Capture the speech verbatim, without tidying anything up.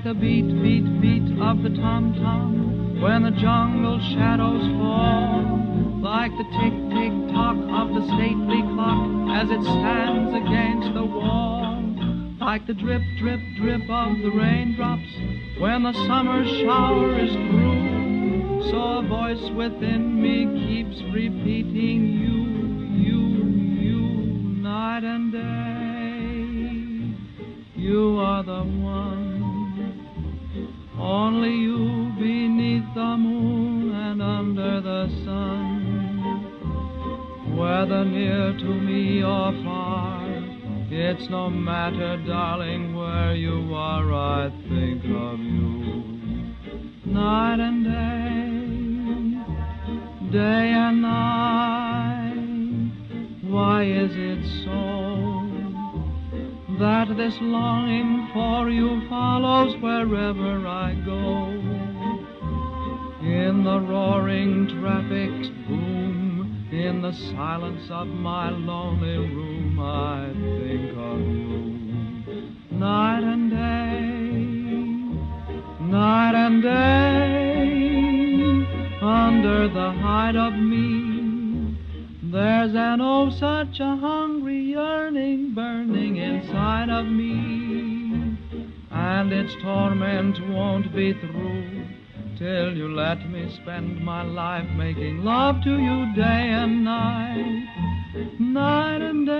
the beat, beat, beat of the tom-tom when the jungle shadows fall, like the tick-tick-tock of the stately clock as it stands against the wall, like the drip, drip, drip of the raindrops when the summer shower is through. So a voice within me keeps repeating you, you, you, night and day. You are the one, only you beneath the moon and under the sun. Whether near to me or far, it's no matter, darling, where you are, I think of you. Night and day, day and night. Why is it so that this longing for you follows wherever I go? In the roaring traffic's boom, in the silence of my lonely room, I think of you. Night and day, night and day, under the hide of me, there's an oh such a hungry yearning burning inside of me, and its torment won't be through till you let me spend my life making love to you day and night, night and day.